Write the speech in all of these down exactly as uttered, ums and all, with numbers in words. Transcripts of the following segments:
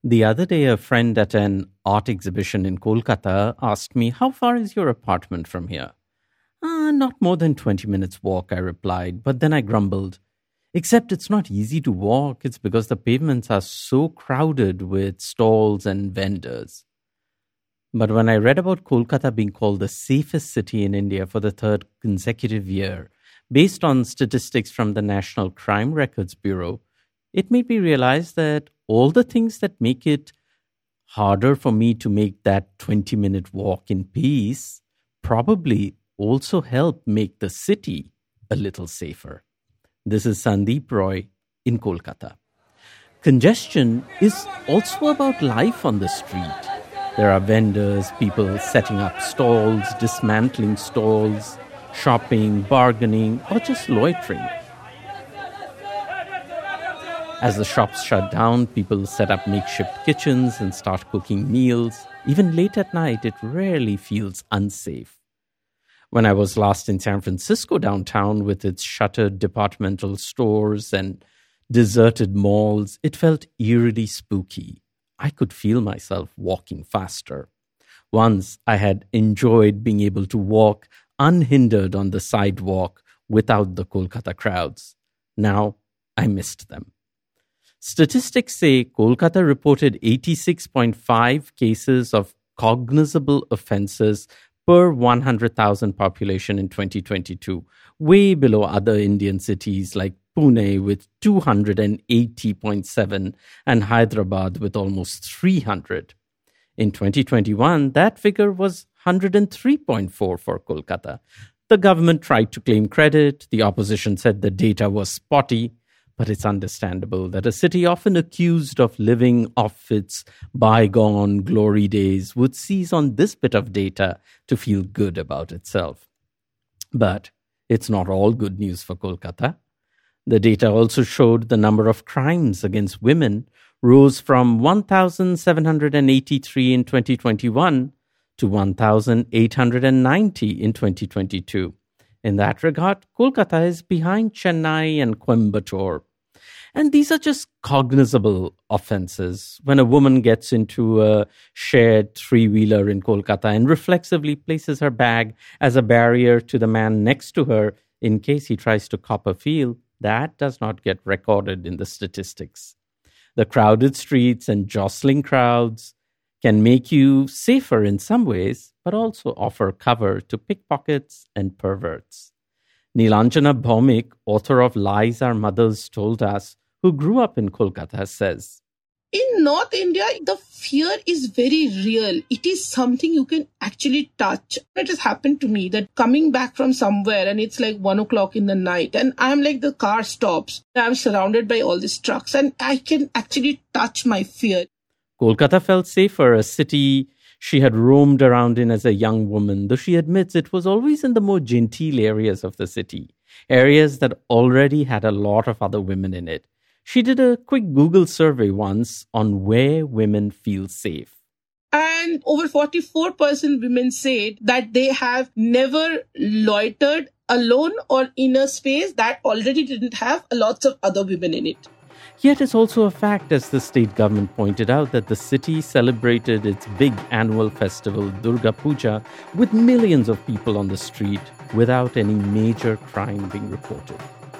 The other day, a friend at an art exhibition in Kolkata asked me, "How far is your apartment from here?" "Ah, not more than twenty minutes walk," I replied, but then I grumbled. Except it's not easy to walk. It's because the pavements are so crowded with stalls and vendors. But when I read about Kolkata being called the safest city in India for the third consecutive year, based on statistics from the National Crime Records Bureau, it made me realize that all the things that make it harder for me to make that twenty-minute walk in peace probably also help make the city a little safer. This is Sandeep Roy in Kolkata. Congestion is also about life on the street. There are vendors, people setting up stalls, dismantling stalls, shopping, bargaining, or just loitering. As the shops shut down, people set up makeshift kitchens and start cooking meals. Even late at night, it rarely feels unsafe. When I was last in San Francisco downtown with its shuttered departmental stores and deserted malls, it felt eerily spooky. I could feel myself walking faster. Once I had enjoyed being able to walk unhindered on the sidewalk without the Kolkata crowds. Now I missed them. Statistics say Kolkata reported eighty-six point five cases of cognizable offences per one hundred thousand population in twenty twenty-two, way below other Indian cities like Pune with two hundred eighty point seven and Hyderabad with almost three hundred. In twenty twenty-one, that figure was one hundred three point four for Kolkata. The government tried to claim credit. The opposition said the data was spotty. But it's understandable that a city often accused of living off its bygone glory days would seize on this bit of data to feel good about itself. But it's not all good news for Kolkata. The data also showed the number of crimes against women rose from one thousand seven hundred eighty-three in twenty twenty-one to one thousand eight hundred ninety in twenty twenty-two. In that regard, Kolkata is behind Chennai and Coimbatore. And these are just cognizable offences. When a woman gets into a shared three-wheeler in Kolkata and reflexively places her bag as a barrier to the man next to her in case he tries to cop a feel, that does not get recorded in the statistics. The crowded streets and jostling crowds can make you safer in some ways, but also offer cover to pickpockets and perverts. Nilanjana Bhaumik, author of Lies Our Mothers Told Us, who grew up in Kolkata, says, in North India, the fear is very real. It is something you can actually touch. It has happened to me that coming back from somewhere and it's like one o'clock in the night and I'm like the car stops. I'm surrounded by all these trucks and I can actually touch my fear. Kolkata felt safer, a city she had roamed around in as a young woman, though she admits it was always in the more genteel areas of the city, areas that already had a lot of other women in it. She did a quick Google survey once on where women feel safe. And over forty-four percent women said that they have never loitered alone or in a space that already didn't have lots of other women in it. Yet it's also a fact, as the state government pointed out, that the city celebrated its big annual festival, Durga Puja, with millions of people on the street without any major crime being reported.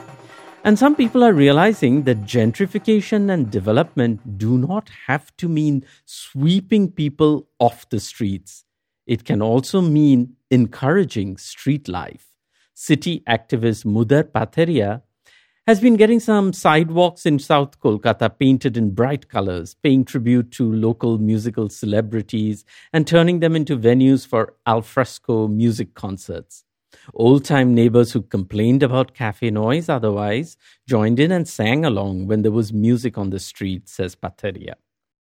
And some people are realizing that gentrification and development do not have to mean sweeping people off the streets. It can also mean encouraging street life. City activist Mudar Patheria has been getting some sidewalks in South Kolkata painted in bright colors, paying tribute to local musical celebrities and turning them into venues for alfresco music concerts. Old-time neighbors who complained about cafe noise otherwise joined in and sang along when there was music on the street, says Patheria.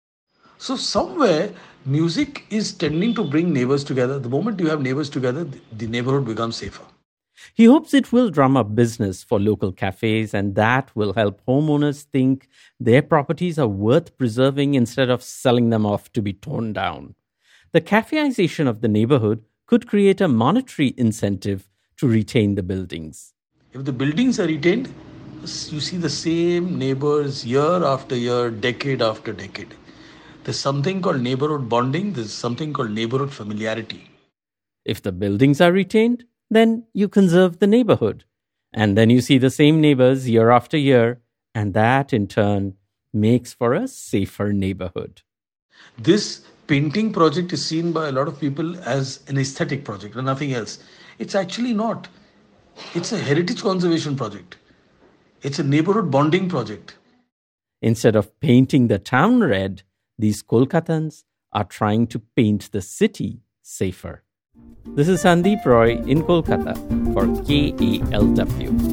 So somewhere, music is tending to bring neighbors together. The moment you have neighbors together, the neighborhood becomes safer. He hopes it will drum up business for local cafes, and that will help homeowners think their properties are worth preserving instead of selling them off to be torn down. The cafeization of the neighborhood could create a monetary incentive to retain the buildings. If the buildings are retained, you see the same neighbors year after year, decade after decade. There's something called neighborhood bonding. There's something called neighborhood familiarity. If the buildings are retained, then you conserve the neighborhood. And then you see the same neighbors year after year, and that in turn makes for a safer neighborhood. This painting project is seen by a lot of people as an aesthetic project and nothing else. It's actually not. It's a heritage conservation project. It's a neighborhood bonding project. Instead of painting the town red, these Kolkatans are trying to paint the city safer. This is Sandeep Roy in Kolkata for K A L W.